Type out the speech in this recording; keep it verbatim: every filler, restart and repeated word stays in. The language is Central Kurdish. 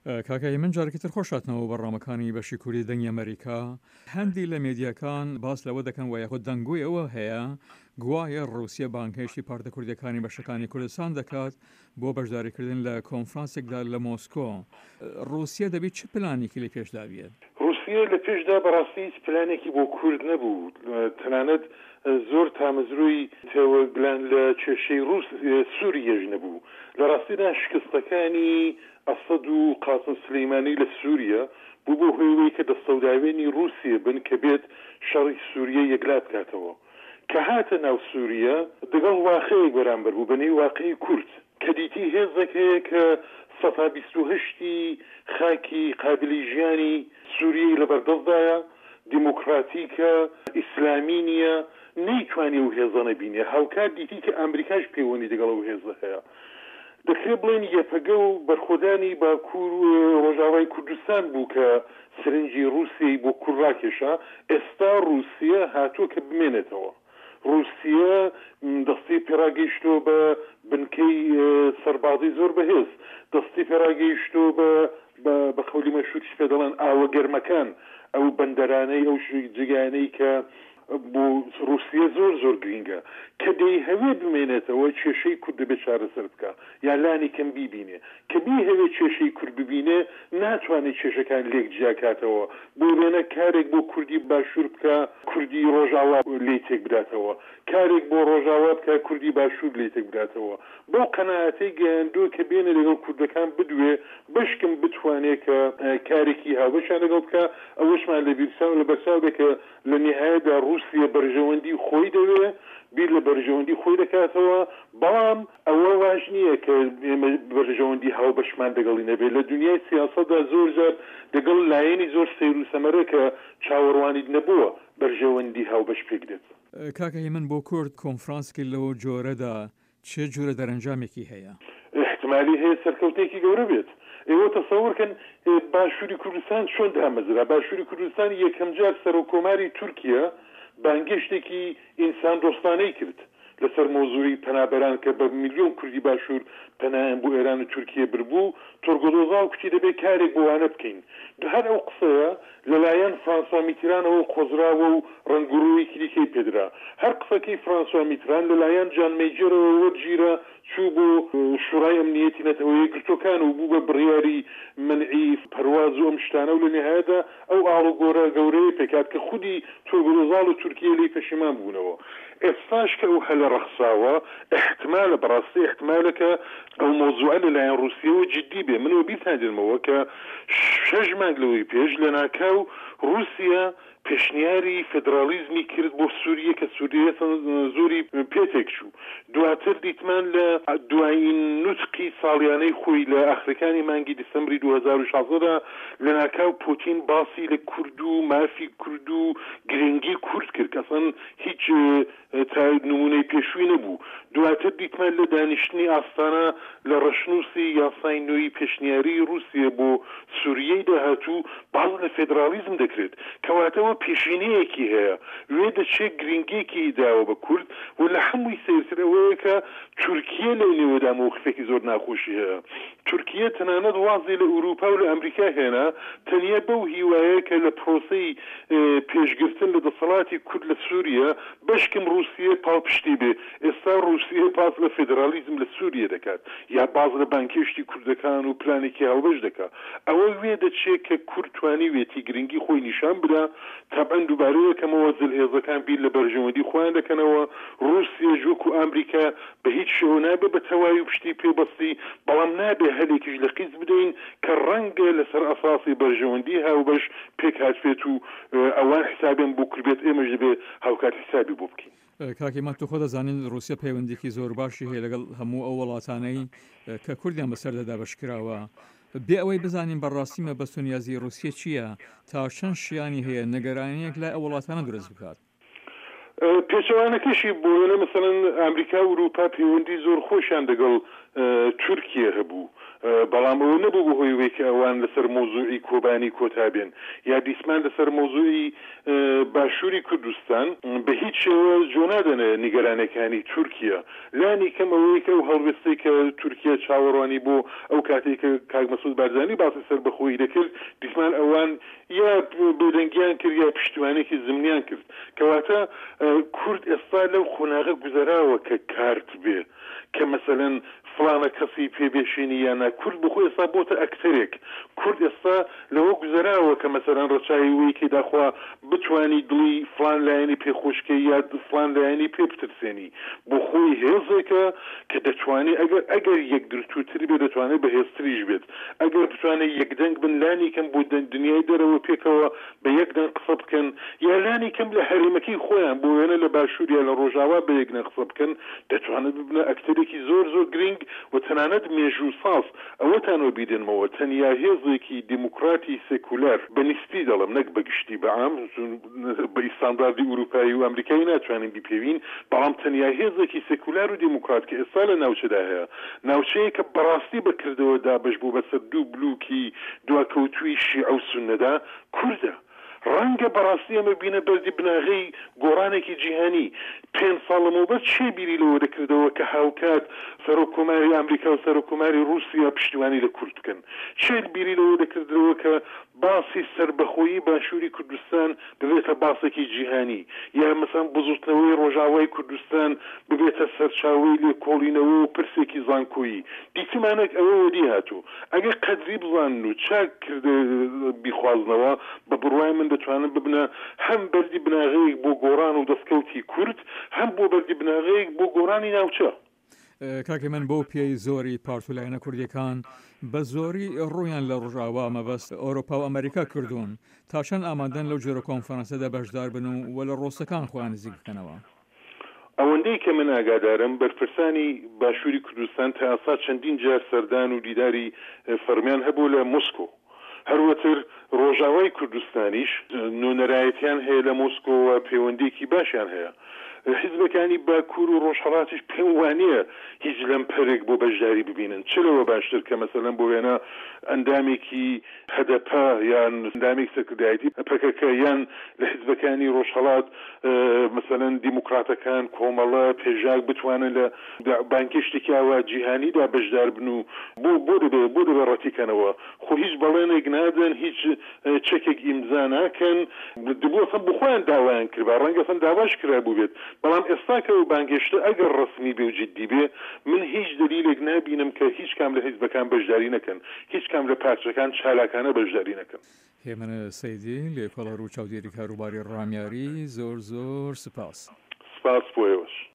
کاکای من جارێکی تر خۆشاتنەوە بەڕامەکانی بەشی کووری دەنگی ئەمریکا هەندی لە مێدیەکان باس لەوە دەکەن و یاخود دەنگۆی ئەوە هەیە گوایە ڕووسیا بانکێشی پارتە کوردەکانی بەشەکانی کوردستان دەکات بۆ بەشداریکردن لە کۆنفرانسێکدا لە مۆسکۆ. ڕووسیا دەبێت چه پلانێکی لە پێشدا بێت؟ رووسیا لە پێشدا بەڕاستی هیچ پلانێکی بۆ کورد نەبوو، تەنانەت زۆر تامەزروی تێوەگلان لە کێشەی ڕووس سووریەش نەبوو. لە ڕاستیدا شکستەکانی ئەسەد و قاسم سلەیمانی لە سووریا بوو بۆ هۆیەوەی کە دەستەوداوێنی رووسیا بن کە بێت شەڕی سووریا یەکلا بکاتەوە، کە هاتە ناو سووریا دەگەڵ واقعەیەک بەرامبەر بوو بەنێوی واقعی کورد کە دیتی هێزێک هەیە کە سەدا بیست و هەشتی خاکی قابلی ژیانی سووریای لەبەردەستدایە، دیموکراتیکە، ئیسلامی نییە، نەیتوانێ و هێزە نەبینێ. هاوکات دیتی کە ئەمریکاش پەیوەندی دەگەڵ و هێزە هەیە. دەکرێت بڵێن یەپەگە و بەرخۆدانی باکوور و ڕۆژاوای کوردستان بوو کە سرنجی رووسیای بۆ کوڕ ڕاکێشا. ئێستا رووسیا هاتووە کە بمێنێتەوە. رووسیا دەستی پێڕاگەیشتۆ بە بنکەی سەربازی زۆر بەهێز، دەستی پێڕاگەیشتۆ بە بە خەولی مەشهوریش پێ دەڵێن ئاوە گەرمەکان، ئەو بەندەرانەی ئەو جگانەی کە بۆ رووسیا زۆر زۆر گرینگە کە دەی هەوێ بمێنێتەوە کێشەی کورد دەبێت چارەسەر بکە یا لانی کەم بیبینێ. کە بی هەوێ کێشەی کورد ببینێ ناتوانێت کێشەکان لێک جیاکاتەوە، بۆ وێنە کارێک بۆ کوردی باشوور بکە کوردی ڕۆژاوا لێ تێک بداتەوە، کارێک بۆ ڕۆژاوا بکە کوردی باشوور لێ تێک بداتەوە. بۆ قەناعەتەی گەیاندووە کە بێنە لەگەڵ کوردەکان بدوێ بەشکم بتوانێت کە کارێکی هاوبەشیان لەگەڵ بکە. ئەوەشمان لە بیرساو لە بەرساو دەکە لە نهایەدا رووسیا بەرژەوەندی خۆی دەوێ بیر لە بەرژەوەندی خۆی دەکاتەوە، بەڵام ئەوە واژ نییە کە بەرژەوەندی هاوبەشمان دەگەڵی نەبێت. لە دنیای سیاسەتدا زۆر جار دەگەڵ لایەنی زۆر سەیر و سەمەرە کە چاوەڕوانیت نەبووە بەرژەوەندی هاوبەش پێکرێت. کاکای من بۆ کورد کۆنفرانسێکی لەوە جۆرەدا چه جۆرە دەرەنجامێکی هەیە؟ احتمالی هەیە سەرکەوتێکی گەورە بێت. ئێوە تەسەوڕکەن باشووری کوردستان چۆن دامەزرا. باشووری کوردستان یەکەم جار سەرۆکۆماری تورکیا بانگشتێکی ئینسان دۆستانەی کرد لەسەر مۆزوعی پەنابەران کە بە میلیۆن کوردی باشوور پەنایان بۆ ئێران و تورکیە بردبوو. تۆرگۆدۆزا و کوتی دەبێت کارێک بۆ وانە بکەین. هەر ئەو قسەیە لەلایەن فرانسوا میترانەوە قۆزراوە و ڕەنگوڕوویەکی دیکەی پێدرا. هەر قسەکەی فرانسوا میتران لەلایەن جان مەیجێرەوە وەرگیرە چوو بۆ شورای ئەمنیەتی نەتەوەیە گرتوەکان و بوو بە بڕیاری منعی پەرواز و ئەم شتانە و لە نهایەدا ئەو ئاڵوگۆرە گەورەیە پێکات کە خودی تۆرگۆدۆزا و تورکیە لی پەشیمان بوونەوە. ئێستاش کە ئەو هەلە ڕەخساوە احتمالە بەڕاستی احتمالەکە ئەو مۆزوعە لەلایەن رووسیەوە جددی بێ. منەوە بیرتاندێنمەوە کە شەش مانگ لەوەی پێش لە ناکاو رووسیا پێشنیاری فدرالیزمی کرد بۆ سووریە کە سووریە زۆری پێتێک چوو. دواتر دیتمان لە دوایین نوتقی ساڵیانەی خۆی لە ئاخرەکانی مانگی دیسەمبری دوو هەزار و شازدەدا لە ناکاو پوتین باسی لە کورد و مافی کورد و گرنگی کورد کرد کە ئەسڵەن هیچ نمونەی پێشووی نەبوو. دواتر دیتمان لە دانیشتنی ئاستانە لە ڕەشنووسی یاسای نوێی پێشنیاری رووسیا بۆ سووریەی داهاتوو باز لە فدرالیزم دەکرێت کەواتەوە پێشینەیەکی هەیە وێ دەچێت گرنگێکی داوە بە کورد و لە هەمووی سێرسرەوەیە کە تورکیە لەو نێوەدا موقفێکی زۆر ناخۆشی هەیە. تورکیە تەنانەت وازی لە ئوروپا و لە ئەمریکا هێنا تەنیا بەو هیوایە کە لە پرۆسەی پێشگرتن لە دەسەڵاتی کورد لە سووریا بەشکم رووسیە پاڵپشتی بێ. ئێستا رووسیە پاس لە فدرالیزم لە سووریا دەکات یا باز لە بانکێشتی کوردەکان و پلانێکی هاوبەش دەکات. ئەوە وێ دەچێت کە کورد توانی وێتی گرنگی خۆی نیشان بدا. تابعاً دووبارەیە کەمەوە جلهێزەکان بیر لە بەرژەوەندی خۆیان دەکەنەوە. رووسیا ژوەک و ئەمریکا بە هیچ شێوە نابێ بە تەواوی پشتی پێبەستی، بەڵام نابێ هەلێکیش لە قیز بدەین کە ڕەنگە لەسەر ئەساسی بەرژەوەندی هاوبەش پێکهاتفێت و ئەوان حسابیان بۆ کوربێت ئێمەش دەبێ هاوکات حسابی بۆ بکەین. کاکی مات تۆ خۆ دەزانین رووسیا پەیوەندێکی زۆر باشی هەیە لەگەڵ هەموو ئەو وڵاتانەی کە کوردیان بەسەردەدا بەشکراوە. بێ ئەوەی بزانین بەڕاستی مەبەست و نیازی رووسیا چییە تا چەند شیانی هەیە نەگەرانیەک لای ئەو وڵاتانە دروست بکات؟ پێچەوانەکەشی بۆیە مەسەڵەن ئەمریکا و ئوروپا پەیوەندی زۆر خۆشیان لەگەڵ تورکیە هەبوو. بەڵام ئەوە نەبوو بە هۆی وەی کە ئەوان لەسەر مۆزوعی کۆبانی کۆتابێن یا دیسمان لەسەر مۆزوعی باشووری کوردستان بە هیچ شێوە جۆ نادەنە نیگەرانەکانی تورکیا لانی کەم ئەوەی کە ئەو هەڵوێستەی کە تورکیا چاوەڕوانی بۆ ئەو کاتێک کە کاک مەسعود بارزانی باسی سەر بەخۆی دەکرد دیسمان ئەوان یا بێدەنگیان کرد یا پشتیوانێکی زمینیان کرد کەواتە کورد ئێستا لەو خۆناغە گوزەراوە کە کارت بێ کە مەسەلەن فلانە کەسی پێبێشێنی یانە کورد بخۆی ئێستا بۆتە ئەکتەرێک کورد ئێستا لەوە گوزەراوە کە مەسەلەن ڕەچاوی وەی کە داخوا بتوانی دڵی فلان لایەنی پێخۆشکەی یا فلان لایەنی پێ بترسێنی بۆ خۆی هێزێکە کە دەتوانێت ئەگەر ئەگەر یەک درتوتری بێ دەتوانێت بەهێزتریش بێت ئەگەر بتوانێت یەکدەنگ بن لانی کەم بۆ دنیای دەرەوە پێکەوە بە یەکدەنگ قسە بکەن یا لانی کەم لە هەرێمەکەی خۆیان بۆ وێنە لە باشووریا لە ڕۆژاوا بە یەکدەنگ قسە بکەن دەتوانێت ببنە ئەکتەرێکی زۆر زۆر گرنگ و تەنانەت مێژوو ساڵ ئەوەتانەوە بیدنمەوە تەنیا هێزێکی دیموکراتی سێکولەر بەنیستی دەڵم نەک بەگشتی بەعام بە ئیستانداردی ئوروپایی و ئەمریکایی ناتوانین بیپێوین بەڵام تەنیا هێزێکی سێکولار و دیموکرات کە ئێستا لە ناوچەدا هەیە ناوچەیە کە بەڕاستی بەکردەوە دابش بوو بەسەر دوو بلووکی دواکەوتوی شیعە و سوننەدا کوردە ڕەنگە بەڕاستی ئەمە بینە بەردی بناغەی گۆڕانێکی جیهانی پێنج ساڵەمەوە بەس چێ بیری لەوە دەکردەوە کە هاوکات سەرۆکۆماری ئەمریکا و سەرۆکۆماری رووسیا پشتیوانی لە کورد بکەن چێ بیری لەوە دەکردەوە کە باسی سربەخۆیی باشووری کوردستان ببێتە باسێکی جیهانی یا مەسەڵەن بزوتنەوەی ڕۆژاوای کوردستان ببێتە سەرچاوەی لێ کۆڵینەوە و پرسێکی زانکۆیی دیتمانێک ئەوە دی هاتوو ئەگەر قەدری بزانن و چاک کردە بیخوازنەوە بە بڕوای من دەتوانن ببنە هەم بەردی بناغەیەک بۆ گۆڕان و دەستکەوتی کورد هەم بۆ بەردی بناغەیەک بۆ گۆڕانی ناوچە کاکە من بۆ پێی زۆری پارتولایەنە کوردیەکان بە زۆری ڕوویان لە ڕۆژاوا مەبەست ئەوروپا و ئەمریکا کردوون تاشان ئامادەن لەو جۆرە کۆنفرەنسەدا بەشدار بن و وە لە ڕۆستەکان خۆیان نزیک بکەنەوە ئەوەندەی کە من ئاگادارم بەرپرسانی باشووری کوردستان تا ئاسا چەندین جار سەردان و دیداری فەرمیان هەبوو لە مۆسکۆ هەروەتر ڕۆژاوای کوردستانیش نونەرایەتیان هەیە لە مۆسکۆوە پەیوەندێکی باشیان هەیە حیزبەکانی باکوور و ڕۆژهەڵاتیش پێم وانییە هیچ لەم پەرێک بۆ بەشداری ببینن چلەوە باشتر کە مەسەلەن بۆ وێنە ئەندامێکی هەدەپا یان ئەندامێک سەکردایەتی پەکەکە یان لە حیزبەکانی ڕۆژهەڵات مەسەلەن دیموکراتەکان کۆمەڵە پێژاک بتوانن لە بانکێشتێکیاوە جیهانیدا بەشدار بن و بۆ بۆ دەبێ بۆ دەبێ ڕەتیکەنەوە خۆ هیچ بەڵێنێک نادەن هیچ چەکێک ئیمزا ناکەن دەبوو ئەسەن بخۆیان داوایان کرد با ڕەنگە ئەسەن داواش کرابوو بێت بەڵام ئێستا کە و بانگێشتە ئەگەر ڕسمی بێ و جددی بێ من هیچ دلیلێک نبینم کە هیچ کام لە حیزبەکان بەشداری نەکەن هیچ کام لە پارچەکان چالاکانە بەشداری نەکەن هێمنە سەیدی لێکۆڵەڕ و چاودێری کاروباری ڕامیاری زۆر زۆر سپاس سپاس بۆیەوەش